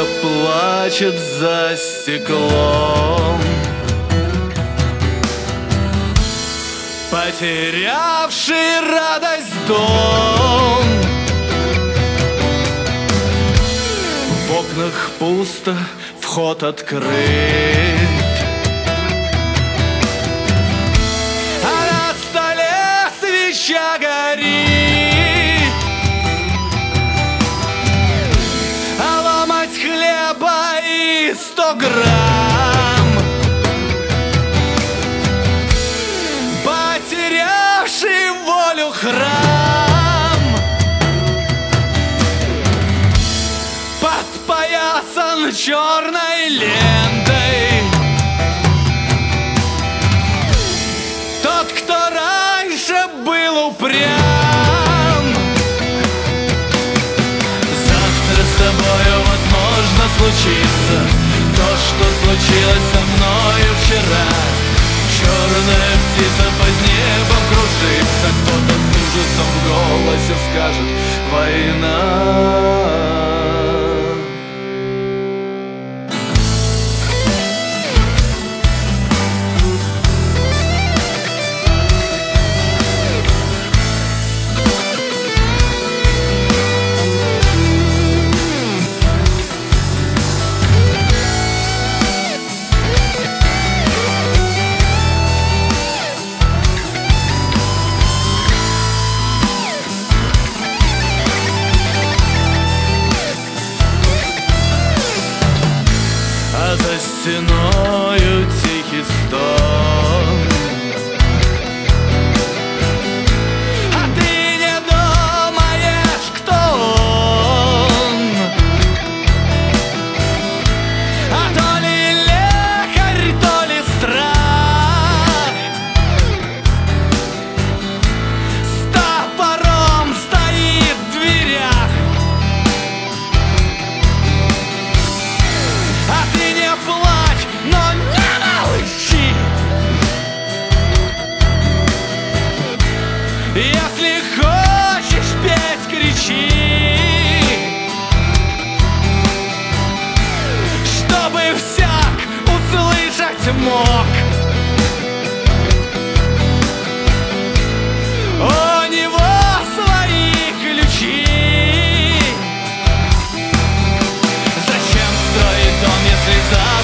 плачет за стеклом, потерявший радость дом. В окнах пусто, вход открыт, а на столе свеча горит. А ломать хлеба и 100 грамм потерявший волю храм подпоясан черной лентой. Тот, кто раньше был упрям, завтра с тобою возможно случится то, что случилось со мною вчера. Черная птица под небом кружится, кто-то с ужасом в голосе скажет: война. За стеною тихий стон, а ты не думаешь, кто он. А то ли лекарь, то ли страх, с топором стоит в дверях. А ты не плачь, но не молчи. Если хочешь петь, кричи, чтобы всяк услышать мог. У него свои ключи. Зачем строить дом, если за